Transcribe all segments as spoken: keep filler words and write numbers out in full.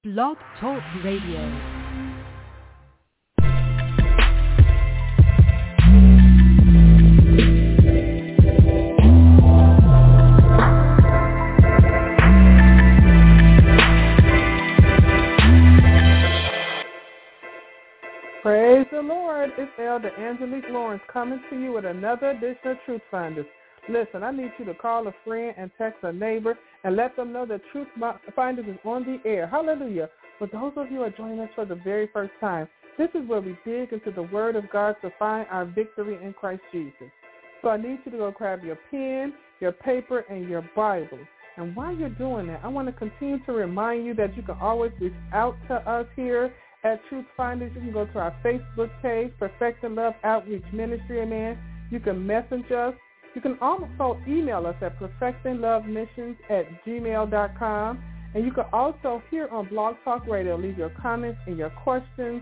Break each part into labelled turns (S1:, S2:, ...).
S1: Blog Talk Radio.
S2: Praise the Lord. It's Elder Angelique Lawrence coming to you with another edition of Truth Finders. Listen, I need you to call a friend and text a neighbor and let them know that Truth Finders is on the air. Hallelujah. For those of you who are joining us for the very first time, this is where we dig into the Word of God to find our victory in Christ Jesus. So I need you to go grab your pen, your paper, and your Bible. And while you're doing that, I want to continue to remind you that you can always reach out to us here at Truth Finders. You can go to our Facebook page, Perfecting Love Outreach Ministry, amen. You can message us. You can also email us at perfectinglovemissions at gmail dot com. And you can also, here on Blog Talk Radio, leave your comments and your questions,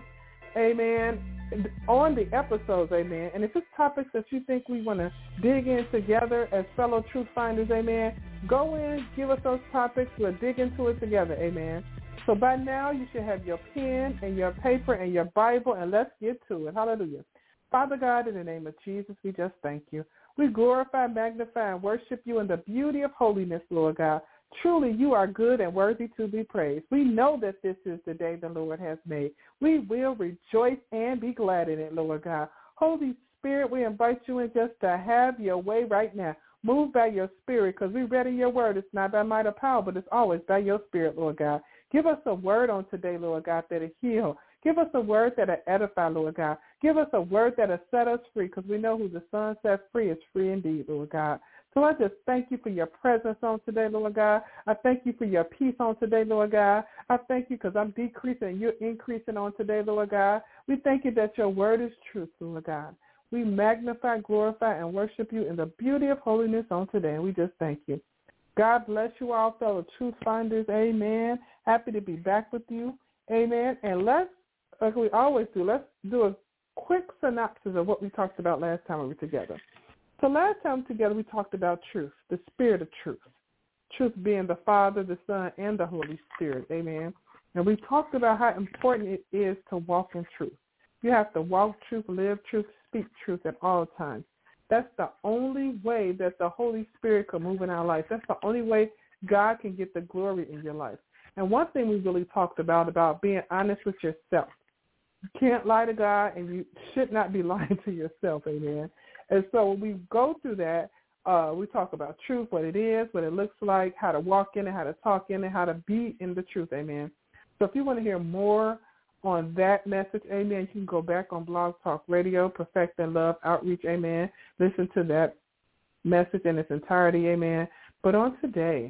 S2: amen, on the episodes, amen. And if it's topics that you think we want to dig in together as fellow Truth Finders, amen, go in, give us those topics. We'll dig into it together, amen. So by now, you should have your pen and your paper and your Bible, and let's get to it. Hallelujah. Father God, in the name of Jesus, we just thank you. We glorify, magnify, and worship you in the beauty of holiness, Lord God. Truly, you are good and worthy to be praised. We know that this is the day the Lord has made. We will rejoice and be glad in it, Lord God. Holy Spirit, we invite you in just to have your way right now. Move by your Spirit, because we read in your word. It's not by might or power, but it's always by your Spirit, Lord God. Give us a word on today, Lord God, that will heal. Give us a word that will edify, Lord God. Give us a word that will set us free, because we know who the Son sets free is free indeed, Lord God. So I just thank you for your presence on today, Lord God. I thank you for your peace on today, Lord God. I thank you because I'm decreasing and you're increasing on today, Lord God. We thank you that your word is truth, Lord God. We magnify, glorify, and worship you in the beauty of holiness on today, and we just thank you. God bless you all, fellow Truth Finders. Amen. Happy to be back with you. Amen. And let's, like we always do, let's do a quick synopsis of what we talked about last time we were together. So last time together we talked about truth, the spirit of truth. Truth being the Father, the Son, and the Holy Spirit. Amen. And we talked about how important it is to walk in truth. You have to walk truth, live truth, speak truth at all times. That's the only way that the Holy Spirit can move in our life. That's the only way God can get the glory in your life. And one thing we really talked about, about being honest with yourself. You can't lie to God, and you should not be lying to yourself, amen. And so when we go through that, uh, we talk about truth, what it is, what it looks like, how to walk in it, how to talk in it, how to be in the truth, amen. So if you want to hear more on that message, amen, you can go back on Blog Talk Radio, Perfecting Love Outreach, amen. Listen to that message in its entirety, amen. But on today,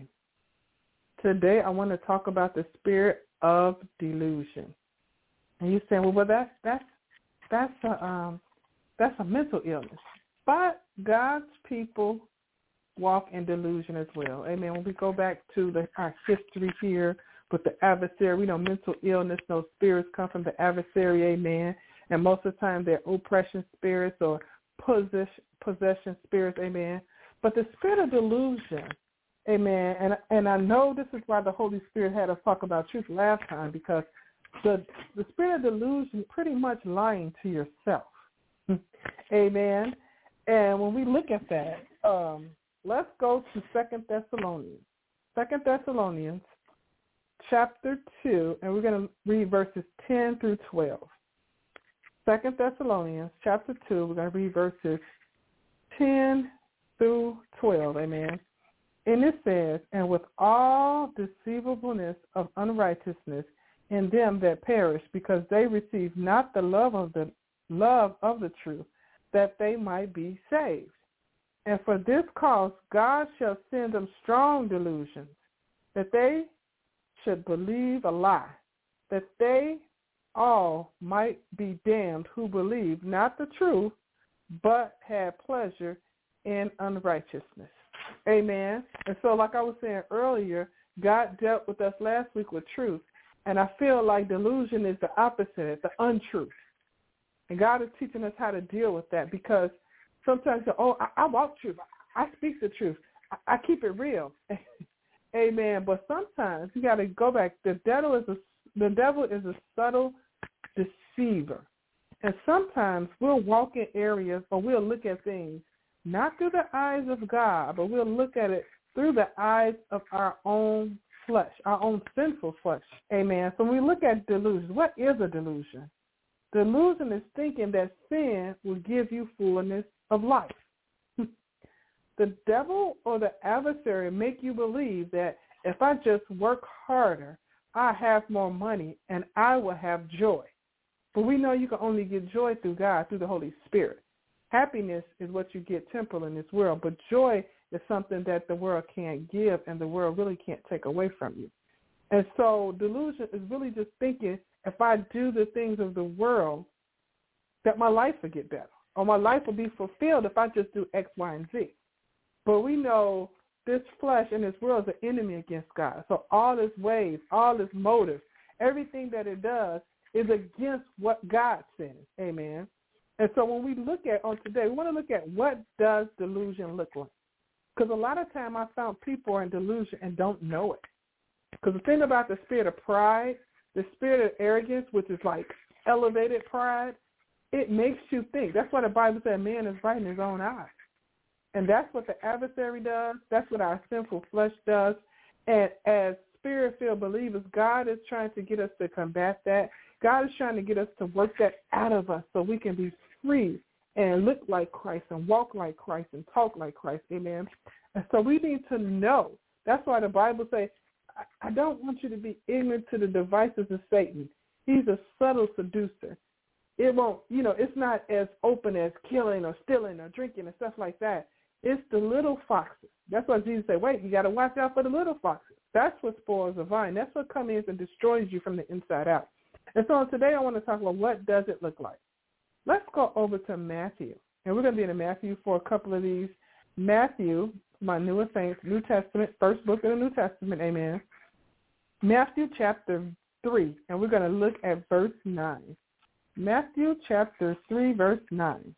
S2: today I want to talk about the spirit of delusion. And you're saying, well, well that's that's that's a um, that's a mental illness. But God's people walk in delusion as well, amen. When we go back to the, our history here with the adversary, we know mental illness, those spirits come from the adversary, amen. And most of the time they're oppression spirits or possession, possession spirits, amen. But the spirit of delusion, amen, and and I know this is why the Holy Spirit had us talk about truth last time, because the the spirit of delusion pretty much lying to yourself, amen. And when we look at that, um, let's go to Second Thessalonians, Second Thessalonians, chapter two, and we're going to read verses ten through twelve. Second Thessalonians, chapter two, we're going to read verses ten through twelve, amen. And it says, and with all deceivableness of unrighteousness in them that perish, because they receive not the love of the love of the truth, that they might be saved. And for this cause God shall send them strong delusions, that they should believe a lie, that they all might be damned who believe not the truth, but had pleasure in unrighteousness. Amen. And so like I was saying earlier, God dealt with us last week with truth, and I feel like delusion is the opposite, the untruth. And God is teaching us how to deal with that, because sometimes, oh, I, I walk truth. I speak the truth. I, I keep it real. Amen. But sometimes you got to go back. The devil is a the devil is a subtle deceiver. And sometimes we'll walk in areas or we'll look at things not through the eyes of God, but we'll look at it through the eyes of our own flesh, our own sinful flesh. Amen. So when we look at delusion, what is a delusion? Delusion is thinking that sin will give you fullness of life. The devil or the adversary make you believe that if I just work harder, I have more money and I will have joy. But we know you can only get joy through God, through the Holy Spirit. Happiness is what you get temporal in this world, but joy is something that the world can't give and the world really can't take away from you. And so delusion is really just thinking if I do the things of the world, that my life will get better or my life will be fulfilled if I just do X, Y, and Z. But we know this flesh and this world is an enemy against God. So all its ways, all its motives, everything that it does is against what God says. Amen. And so when we look at on today, we want to look at what does delusion look like. Because a lot of time I found people are in delusion and don't know it. Because the thing about the spirit of pride, the spirit of arrogance, which is like elevated pride, it makes you think. That's why the Bible said man is right in his own eyes. And that's what the adversary does. That's what our sinful flesh does. And as spirit-filled believers, God is trying to get us to combat that. God is trying to get us to work that out of us so we can be free and look like Christ and walk like Christ and talk like Christ. Amen. And so we need to know. That's why the Bible says, I don't want you to be ignorant to the devices of Satan. He's a subtle seducer. It won't, you know, it's not as open as killing or stealing or drinking and stuff like that. It's the little foxes. That's why Jesus said, wait, you got to watch out for the little foxes. That's what spoils the vine. That's what comes in and destroys you from the inside out. And so today I want to talk about what does it look like. Let's go over to Matthew. And we're going to be in Matthew for a couple of these. Matthew, my newest saints, New Testament, first book of the New Testament, amen. Matthew chapter three, and we're going to look at verse nine. Matthew chapter three, verse nine.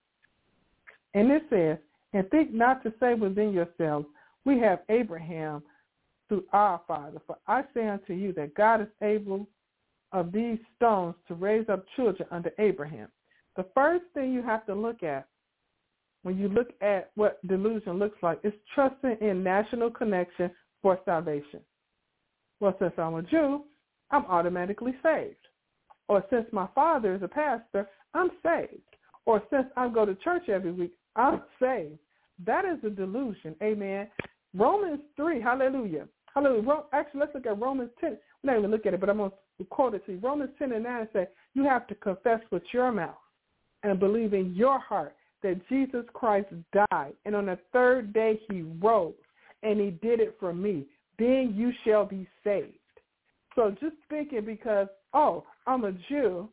S2: And it says, and think not to say within yourselves, we have Abraham through our father. For I say unto you that God is able of these stones to raise up children unto Abraham. The first thing you have to look at when you look at what delusion looks like is trusting in national connection for salvation. Well, since I'm a Jew, I'm automatically saved. Or since my father is a pastor, I'm saved. Or since I go to church every week, I'm saved. That is a delusion. Amen. Romans three, hallelujah. Hallelujah. Actually, let's look at Romans ten. We're not even look at it, but I'm going to quote it to you. Romans ten and nine says, you have to confess with your mouth and believe in your heart that Jesus Christ died, and on the third day he rose, and he did it for me. Then you shall be saved. So just thinking because, oh, I'm a Jew,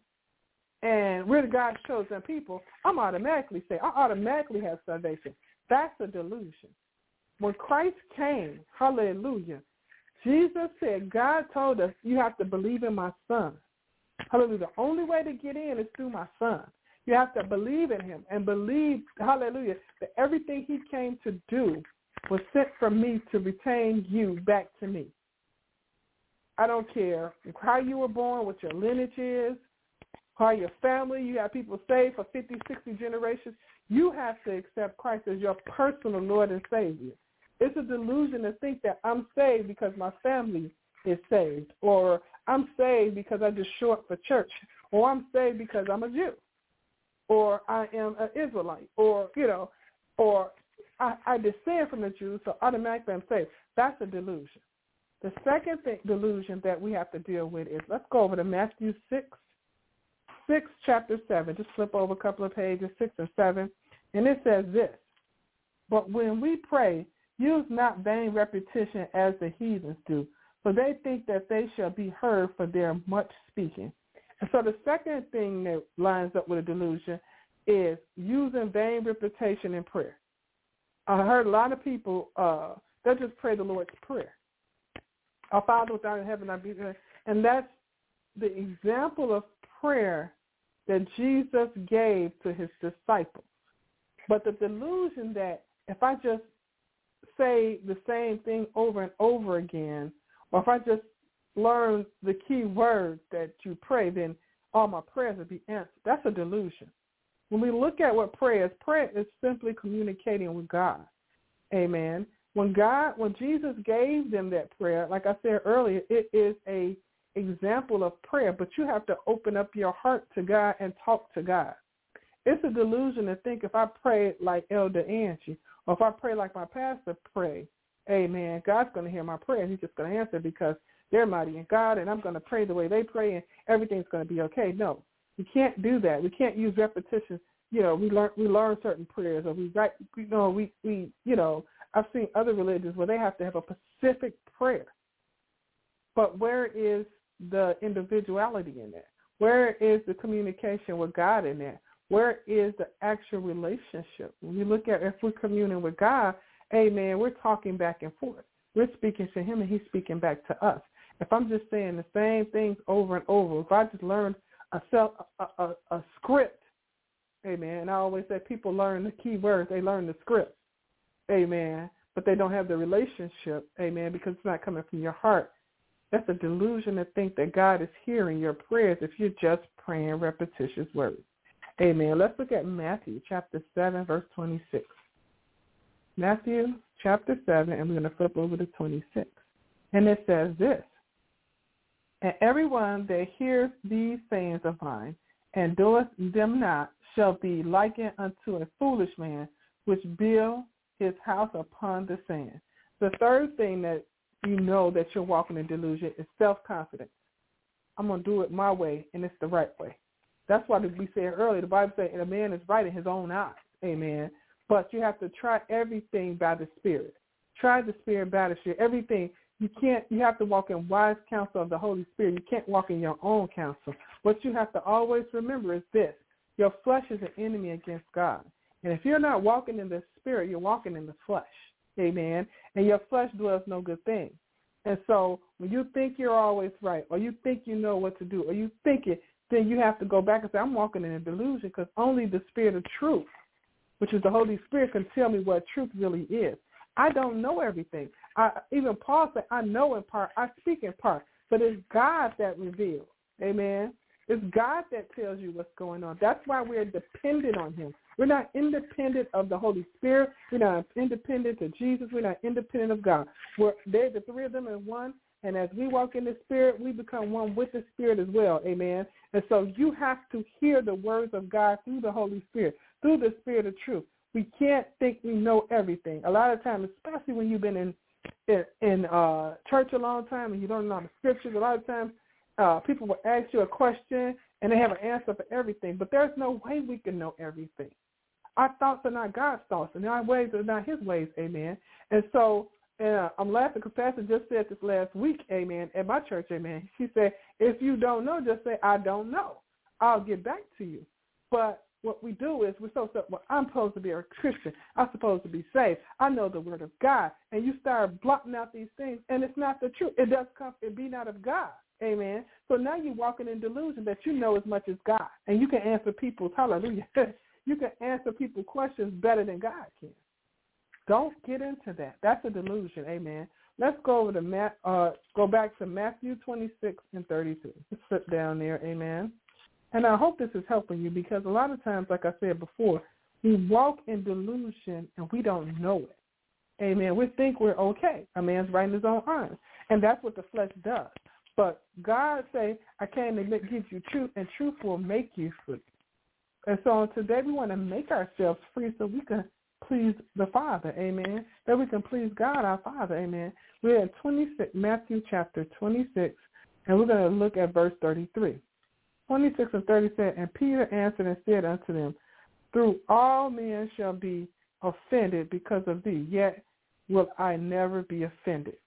S2: and we're the God's chosen people, I'm automatically saved. I automatically have salvation. That's a delusion. When Christ came, hallelujah, Jesus said, God told us you have to believe in my son. Hallelujah. The only way to get in is through my son. You have to believe in him and believe, hallelujah, that everything he came to do was sent from me to retain you back to me. I don't care how you were born, what your lineage is, how your family, you have people saved for fifty, sixty generations. You have to accept Christ as your personal Lord and Savior. It's a delusion to think that I'm saved because my family is saved, or I'm saved because I just show up for church, or I'm saved because I'm a Jew, or I am an Israelite, or, you know, or I, I descend from the Jews, so automatically I'm saved. That's a delusion. The second thing, delusion that we have to deal with is, let's go over to Matthew six, six, chapter seven. Just flip over a couple of pages, six or seven, and it says this, but when we pray, use not vain repetition as the heathens do, for they think that they shall be heard for their much speaking. And so the second thing that lines up with a delusion is using vain repetition in prayer. I heard a lot of people, uh, they just pray the Lord's Prayer. Our Father who art in heaven, I be there. And that's the example of prayer that Jesus gave to his disciples. But the delusion that if I just say the same thing over and over again, or if I just learn the key word that you pray, then all my prayers will be answered. That's a delusion. When we look at what prayer is, prayer is simply communicating with God. Amen. When God, when Jesus gave them that prayer, like I said earlier, it is a example of prayer, but you have to open up your heart to God and talk to God. It's a delusion to think if I pray like Elder Angie, or if I pray like my pastor pray, amen, God's going to hear my prayer. He's just going to answer because they're mighty in God, and I'm going to pray the way they pray, and everything's going to be okay. No, we can't do that. We can't use repetition. You know, we learn we learn certain prayers, or we write. You know, we we you know, I've seen other religions where they have to have a specific prayer. But where is the individuality in that? Where is the communication with God in that? Where is the actual relationship? When you look at if we're communing with God, amen, we're talking back and forth. We're speaking to him and he's speaking back to us. If I'm just saying the same things over and over, if I just learned a, self, a, a, a script, amen, and I always say people learn the key words, they learn the script, amen, but they don't have the relationship, amen, because it's not coming from your heart. That's a delusion to think that God is hearing your prayers if you're just praying repetitious words. Amen. Let's look at Matthew chapter seven, verse twenty-six. Matthew chapter seven, and we're going to flip over to twenty-six. And it says this, and everyone that hears these sayings of mine and doeth them not shall be likened unto a foolish man which built his house upon the sand. The third thing that you know that you're walking in delusion is self-confidence. I'm going to do it my way, and it's the right way. That's why we said earlier, the Bible says a man is right in his own eyes, amen. But you have to try everything by the Spirit. Try the Spirit by the Spirit. Everything. You can't, you have to walk in wise counsel of the Holy Spirit. You can't walk in your own counsel. What you have to always remember is this. Your flesh is an enemy against God. And if you're not walking in the Spirit, you're walking in the flesh, amen. And your flesh dwells no good thing. And so when you think you're always right, or you think you know what to do, or you think it, then you have to go back and say, I'm walking in a delusion, because only the Spirit of truth, which is the Holy Spirit, can tell me what truth really is. I don't know everything. I, even Paul said, I know in part, I speak in part, but it's God that reveals. Amen. It's God that tells you what's going on. That's why we're dependent on him. We're not independent of the Holy Spirit. We're not independent of Jesus. We're not independent of God. We're, they're the three of them in one, and as we walk in the Spirit, we become one with the Spirit as well. Amen. And so you have to hear the words of God through the Holy Spirit, through the Spirit of truth. We can't think we know everything. A lot of times, especially when you've been in in, in uh, church a long time and you don't know the scriptures, a lot of times uh, people will ask you a question and they have an answer for everything. But there's no way we can know everything. Our thoughts are not God's thoughts, and our ways are not his ways, amen. And so uh, I'm laughing because Pastor just said this last week, amen, at my church, amen. She said, if you don't know, just say, I don't know. I'll get back to you. But what we do is we're so, so well, I'm supposed to be a Christian. I'm supposed to be saved. I know the word of God. And you start blotting out these things, and it's not the truth. It does come, it be not of God. Amen. So now you're walking in delusion that you know as much as God. And you can answer people's, hallelujah, you can answer people's questions better than God can. Don't get into that. That's a delusion. Amen. Let's go over to Matt, uh, go back to Matthew twenty-six and thirty-two. Let's sit down there. Amen. And I hope this is helping you, because a lot of times, like I said before, we walk in delusion and we don't know it. Amen. We think we're okay. A man's right in his own arms. And that's what the flesh does. But God say, I came to give you truth, and truth will make you free. And so today we want to make ourselves free so we can please the Father. Amen. That we can please God, our Father. Amen. We're in twenty-six, Matthew chapter twenty-six, and we're going to look at verse thirty-three. twenty-six and thirty said, and Peter answered and said unto them, through all men shall be offended because of thee, yet will I never be offended.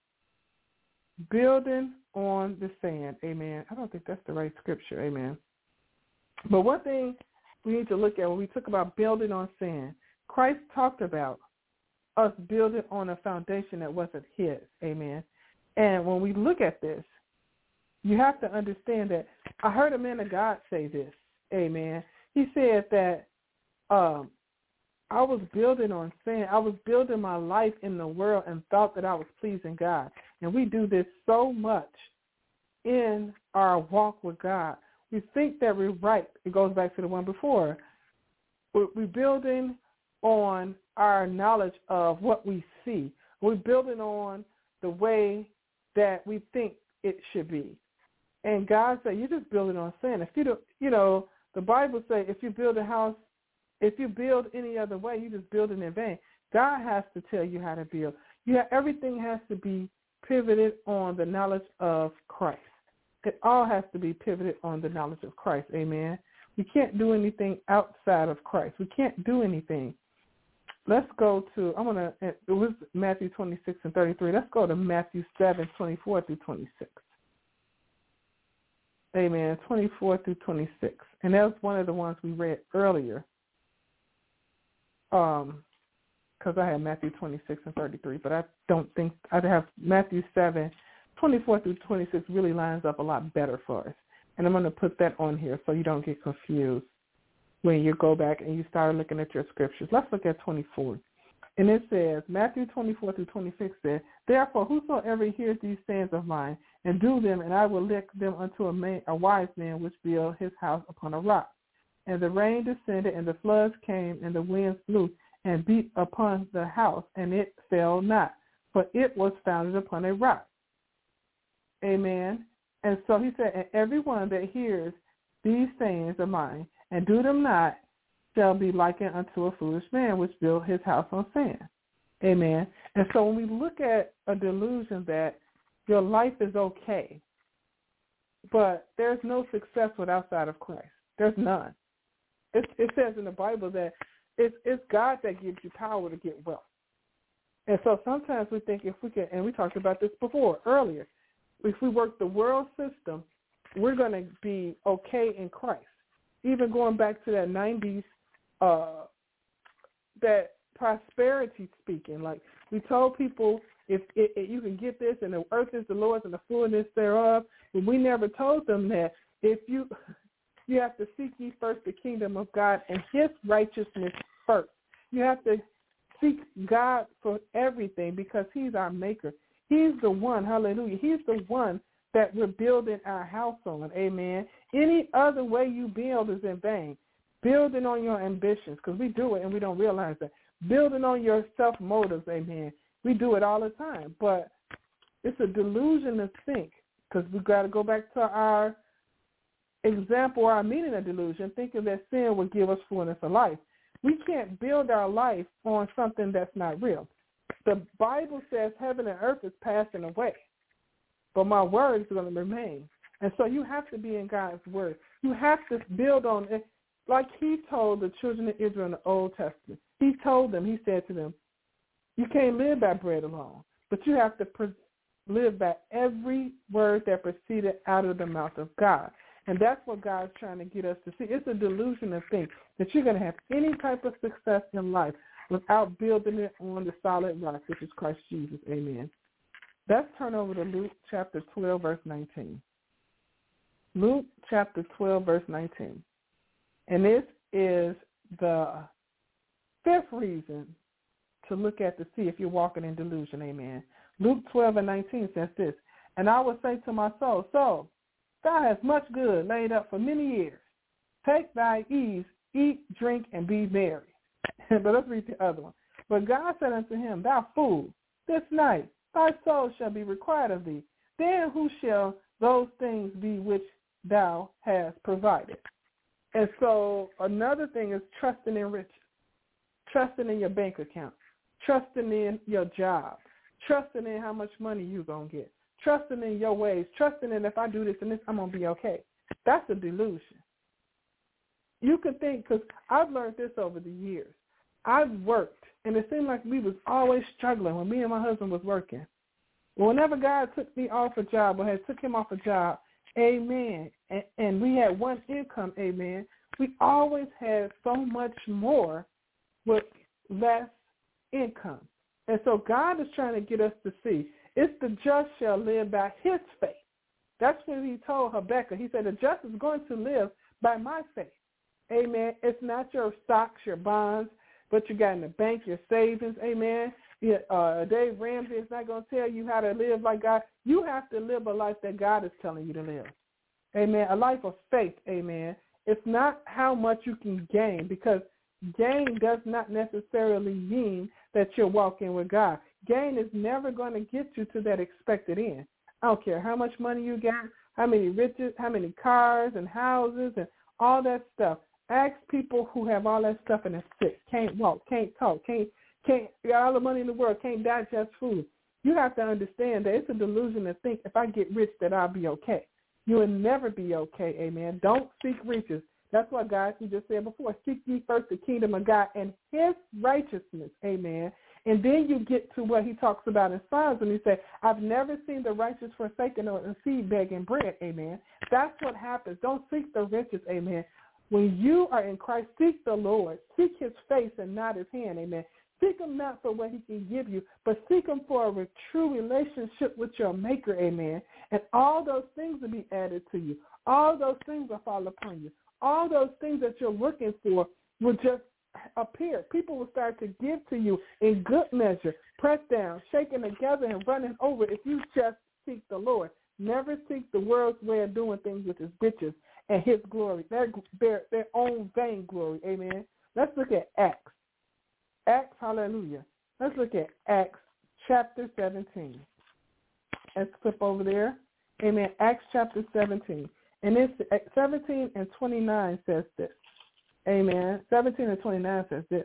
S2: Building on the sand, amen. I don't think that's the right scripture, amen. But one thing we need to look at when we talk about building on sand, Christ talked about us building on a foundation that wasn't his, amen. And when we look at this, you have to understand that I heard a man of God say this, amen. He said that um, I was building on sand. I was building my life in the world and thought that I was pleasing God. And we do this so much in our walk with God, we think that we're right. It goes back to the one before. We're, we're building on our knowledge of what we see. We're building on the way that we think it should be. And God said, you're just building on sin. If you don't, you know, the Bible says if you build a house, if you build any other way, you just build it in vain. God has to tell you how to build. You have, everything has to be pivoted on the knowledge of Christ. It all has to be pivoted on the knowledge of Christ. Amen. We can't do anything outside of Christ. We can't do anything. Let's go to, I'm going to, it was Matthew twenty-six and thirty-three. Let's go to Matthew seven, twenty-four through twenty-six. Amen. twenty-four through twenty-six. And that was one of the ones we read earlier. Um, because I had Matthew twenty-six and thirty-three, but I don't think I'd have Matthew seven, twenty-four through twenty-six really lines up a lot better for us. And I'm going to put that on here so you don't get confused when you go back and you start looking at your scriptures. Let's look at twenty-four. And it says, Matthew twenty-four through twenty-six says, therefore, whosoever hears these sayings of mine and do them, and I will liken them unto a, man, a wise man which built his house upon a rock. And the rain descended, and the floods came, and the winds blew, and beat upon the house, and it fell not, for it was founded upon a rock. Amen. And so he said, and everyone that hears these sayings of mine and do them not shall be likened unto a foolish man which built his house on sand. Amen. And so when we look at a delusion that your life is okay, but there's no success with outside of Christ. There's none. It, it says in the Bible that it's, it's God that gives you power to get wealth. And so sometimes we think if we can, and we talked about this before, earlier, if we work the world system, we're going to be okay in Christ. Even going back to that nineties, uh, that prosperity speaking, like we told people if, if, if you can get this and the earth is the Lord's and the fullness thereof, but we never told them that if you you have to seek ye first the kingdom of God and his righteousness first. You have to seek God for everything because he's our maker. He's the one, hallelujah. He's the one that we're building our house on, amen. Any other way you build is in vain. Building on your ambitions, because we do it and we don't realize that. Building on your self-motives, amen. We do it all the time, but it's a delusion to think, because we've got to go back to our example, our meaning of delusion, thinking that sin would give us fullness of life. We can't build our life on something that's not real. The Bible says heaven and earth is passing away, but my words are going to remain. And so you have to be in God's word. You have to build on it. Like he told the children of Israel in the Old Testament. He told them, he said to them, you can't live by bread alone, but you have to pre- live by every word that proceeded out of the mouth of God. And that's what God's trying to get us to see. It's a delusion to think that you're going to have any type of success in life without building it on the solid rock, which is Christ Jesus. Amen. Let's turn over to Luke chapter twelve, verse nineteen. Luke chapter twelve, verse nineteen. And this is the fifth reason to look at to see if you're walking in delusion. Amen. Luke twelve and nineteen says this, and I will say to my soul, soul, thou hast much good laid up for many years. Take thy ease, eat, drink, and be merry. But let's read the other one. But God said unto him, thou fool, this night thy soul shall be required of thee. Then who shall those things be which thou hast provided? And so another thing is trusting in riches, trusting in your bank account, trusting in your job, trusting in how much money you're going to get, trusting in your ways, trusting in if I do this and this, I'm going to be okay. That's a delusion. You can think, because I've learned this over the years. I've worked, and it seemed like we was always struggling when me and my husband was working. Whenever God took me off a job or had took him off a job, amen, and, and we had one income, amen, we always had so much more with less income. And so God is trying to get us to see, it's the just shall live by his faith. That's what he told Habakkuk. He said, the just is going to live by my faith. Amen. It's not your stocks, your bonds, what you got in the bank, your savings. Amen. Yeah, uh, Dave Ramsey is not going to tell you how to live like God. You have to live a life that God is telling you to live. Amen. A life of faith. Amen. It's not how much you can gain, because gain does not necessarily mean that you're walking with God. Gain is never going to get you to that expected end. I don't care how much money you got, how many riches, how many cars and houses and all that stuff. Ask people who have all that stuff and are sick, can't walk, can't talk, can't, can't got all the money in the world, can't digest food. You have to understand that it's a delusion to think if I get rich that I'll be okay. You will never be okay, amen. Don't seek riches. That's what God, you just said before, seek ye first the kingdom of God and his righteousness, amen. And then you get to what he talks about in Psalms when he says, I've never seen the righteous forsaken or a seed begging bread, amen. That's what happens. Don't seek the riches, amen. When you are in Christ, seek the Lord. Seek his face and not his hand, amen. Seek him not for what he can give you, but seek him for a true relationship with your maker, amen. And all those things will be added to you. All those things will fall upon you. All those things that you're looking for will just appear. People will start to give to you in good measure, pressed down, shaken together, and running over if you just seek the Lord. Never seek the world's way of doing things with his riches and his glory, their, their, their own vain glory, amen. Let's look at Acts. Acts, hallelujah. Let's look at Acts chapter seventeen. Let's flip over there. Amen. Acts chapter seventeen. And it's seventeen and twenty-nine says this. Amen. seventeen and twenty-nine says this.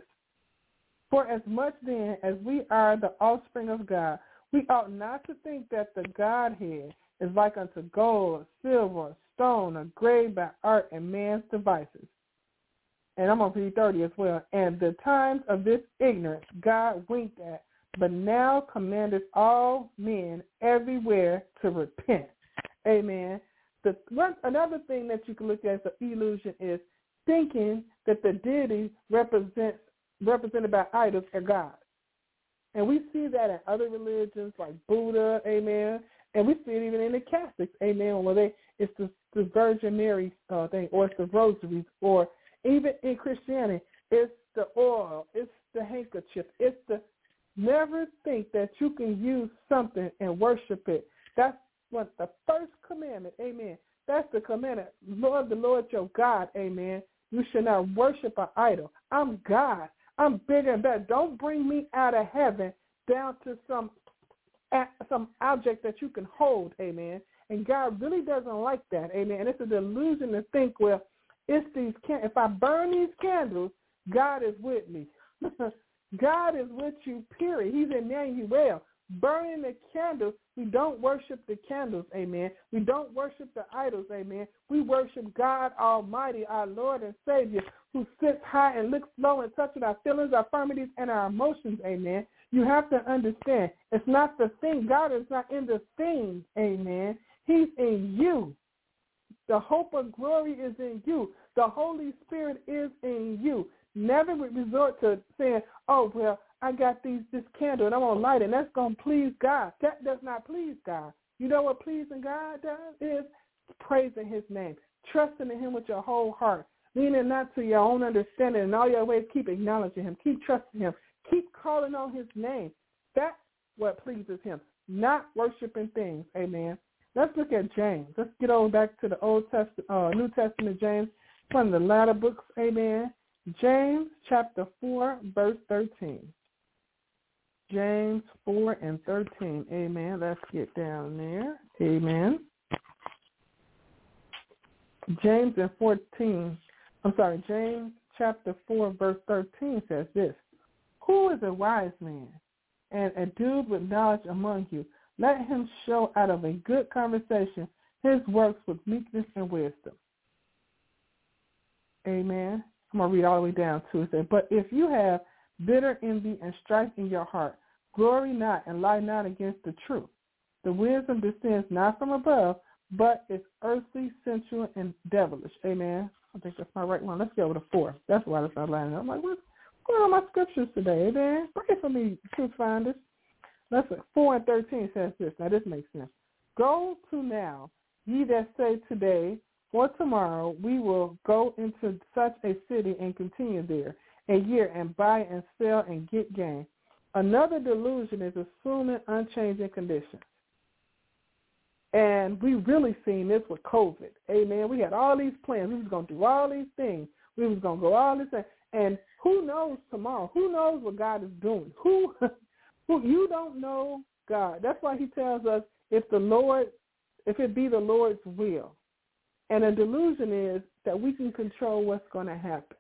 S2: For as much then as we are the offspring of God, we ought not to think that the Godhead is like unto gold, silver, or stone, or graved by art and man's devices. And I'm going to read thirty as well. And the times of this ignorance God winked at, but now commandeth all men everywhere to repent. Amen. The one, another thing that you can look at as an illusion is thinking that the deity represents represented by idols are God. And we see that in other religions like Buddha, amen. And we see it even in the Catholics, amen, where they it's the, the Virgin Mary uh, thing, or it's the rosaries, or even in Christianity, it's the oil, it's the handkerchief, it's the never think that you can use something and worship it. That's what the first commandment, amen. That's the commandment. Lord, the Lord your God, amen. You should not worship an idol. I'm God. I'm bigger and better. Don't bring me out of heaven down to some some object that you can hold, amen. And God really doesn't like that, amen. And it's a delusion to think, well, it's these can- if I burn these candles, God is with me. God is with you, period. He's Emmanuel. Burning the candles, we don't worship the candles, amen. We don't worship the idols, amen. We worship God Almighty, our Lord and Savior, who sits high and looks low and touches our feelings, our infirmities, and our emotions, amen. You have to understand, it's not the thing. God is not in the thing, amen. He's in you. The hope of glory is in you. The Holy Spirit is in you. Never resort to saying, oh, well, I got these this candle and I'm going to light it and that's going to please God. That does not please God. You know what pleasing God does is praising his name, trusting in him with your whole heart, leaning not to your own understanding. In all your ways, keep acknowledging him, keep trusting him, keep calling on his name. That's what pleases him, not worshiping things. Amen. Let's look at James. Let's get on back to the Old Testament, uh, New Testament, James, one of the latter books. Amen. James chapter four, verse thirteen. James four and thirteen. Amen. Let's get down there. Amen. James and fourteen. I'm sorry. James chapter four, verse thirteen says this: who is a wise man and a dude with knowledge among you? Let him show out of a good conversation his works with meekness and wisdom. Amen. I'm going to read all the way down to it. Says, but if you have bitter envy and strife in your heart, glory not and lie not against the truth. The wisdom descends not from above, but is earthly, sensual, and devilish. Amen. I think that's my right one. Let's go over to four. That's why that's not lining up. I'm like, what's going on my scriptures today? Amen. Pray for me, truth finders. Let's look. four and thirteen says this. Now, this makes sense. Go to now, ye that say today or tomorrow, we will go into such a city and continue there a year and buy and sell and get gain. Another delusion is assuming unchanging conditions. And we really seen this with COVID. Amen. We had all these plans. We was going to do all these things. We was going to go all this things. And who knows tomorrow? Who knows what God is doing? Who, who you don't know God. That's why he tells us if the Lord, if it be the Lord's will. And a delusion is that we can control what's going to happen.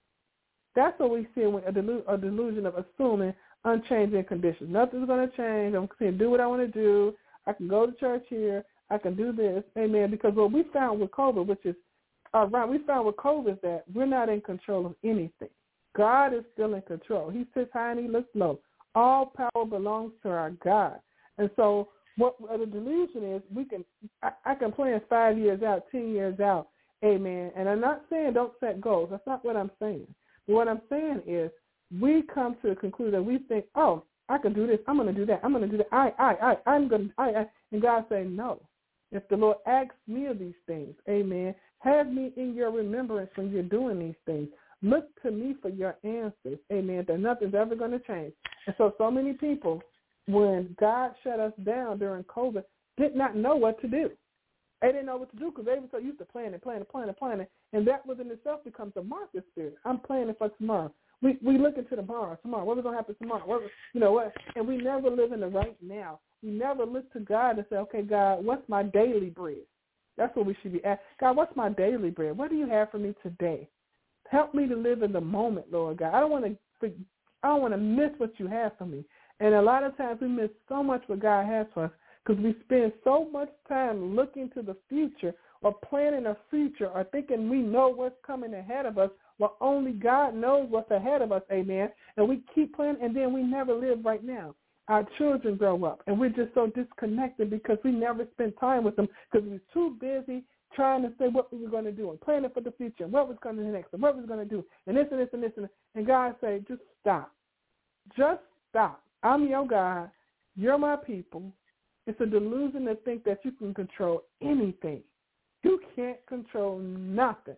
S2: That's what we see in a, delu- a delusion of assuming unchanging conditions. Nothing's going to change. I'm going to do what I want to do. I can go to church here. I can do this. Amen. Because what we found with COVID, which is, uh, right, we found with COVID is that we're not in control of anything. God is still in control. He sits high and he looks low. All power belongs to our God. And so what the delusion is, we can, I, I can plan five years out, ten years out. Amen. And I'm not saying don't set goals. That's not what I'm saying. But what I'm saying is we come to the conclusion that we think, oh, I can do this. I'm going to do that. I'm going to do that. I, I, I, I'm going to, I, I. And God say, no. If the Lord asks me of these things, amen, have me in your remembrance when you're doing these things. Look to me for your answers, amen, that nothing's ever going to change. And so, so many people, when God shut us down during COVID, did not know what to do. They didn't know what to do because they were so used to planning, planning, planning, planning. And that within itself becomes a market spirit. I'm planning for tomorrow. We we look into tomorrow, tomorrow. What's going to happen tomorrow? What, you know what? And we never live in the right now. We never look to God and say, okay, God, what's my daily bread? That's what we should be asking. God, what's my daily bread? What do you have for me today? Help me to live in the moment, Lord God. I don't want to I don't want to miss what you have for me. And a lot of times we miss so much what God has for us because we spend so much time looking to the future or planning a future or thinking we know what's coming ahead of us. Well, only God knows what's ahead of us, amen. And we keep planning, and then we never live right now. Our children grow up, and we're just so disconnected because we never spend time with them because we're too busy trying to say what we were going to do and planning for the future and what was going to do next and what was going to do and this and this and this. And, and God say, just stop. Just stop. I'm your God. You're my people. It's a delusion to think that you can control anything. You can't control nothing.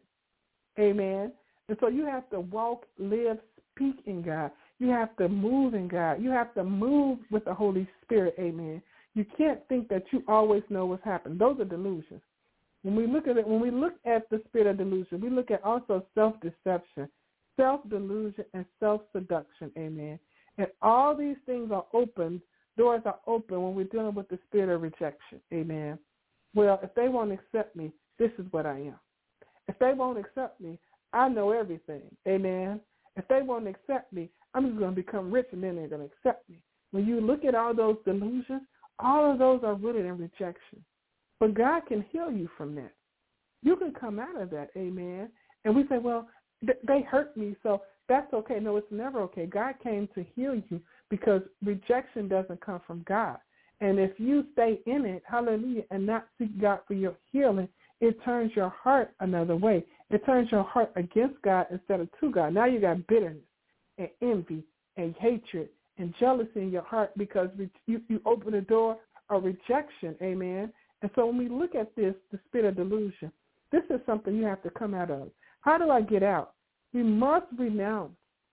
S2: Amen. And so you have to walk, live, speak in God. You have to move in God. You have to move with the Holy Spirit. Amen. You can't think that you always know what's happening. Those are delusions. When we look at it, when we look at the spirit of delusion, we look at also self-deception, self-delusion, and self-seduction. Amen. And all these things are open. Doors are open when we're dealing with the spirit of rejection. Amen. Well, if they won't accept me, this is what I am. If they won't accept me, I know everything. Amen. If they won't accept me, I'm just going to become rich and then they're going to accept me. When you look at all those delusions, all of those are rooted in rejection. But God can heal you from that. You can come out of that, amen. And we say, well, th- they hurt me, so that's okay. No, it's never okay. God came to heal you because rejection doesn't come from God. And if you stay in it, hallelujah, and not seek God for your healing, it turns your heart another way. It turns your heart against God instead of to God. Now you got bitterness and envy and hatred and jealousy in your heart because you, you open the door of rejection, amen. And so when we look at this, the spirit of delusion, this is something you have to come out of. How do I get out? We must renounce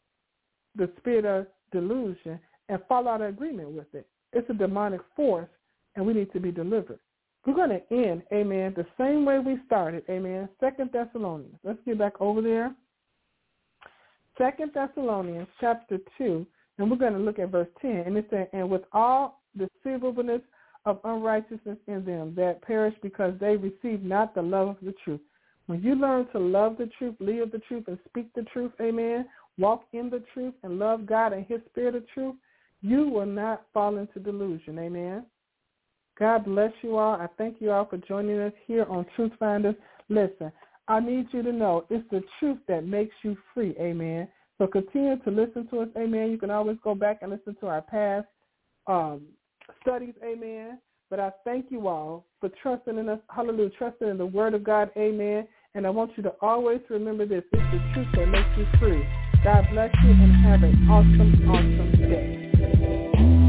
S2: the spirit of delusion and fall out of agreement with it. It's a demonic force, and we need to be delivered. We're going to end, amen, the same way we started, amen, Second Thessalonians. Let's get back over there. Second Thessalonians chapter two, and we're going to look at verse ten. And it says, and with all deceivableness of unrighteousness in them that perish because they receive not the love of the truth. When you learn to love the truth, live the truth, and speak the truth, amen, walk in the truth and love God and his spirit of truth, you will not fall into delusion, amen. God bless you all. I thank you all for joining us here on Truth Finders. Listen, I need you to know it's the truth that makes you free, amen. So continue to listen to us, amen. You can always go back and listen to our past um, studies, amen. But I thank you all for trusting in us, hallelujah, trusting in the word of God, amen. And I want you to always remember this. It's the truth that makes you free. God bless you and have an awesome, awesome day.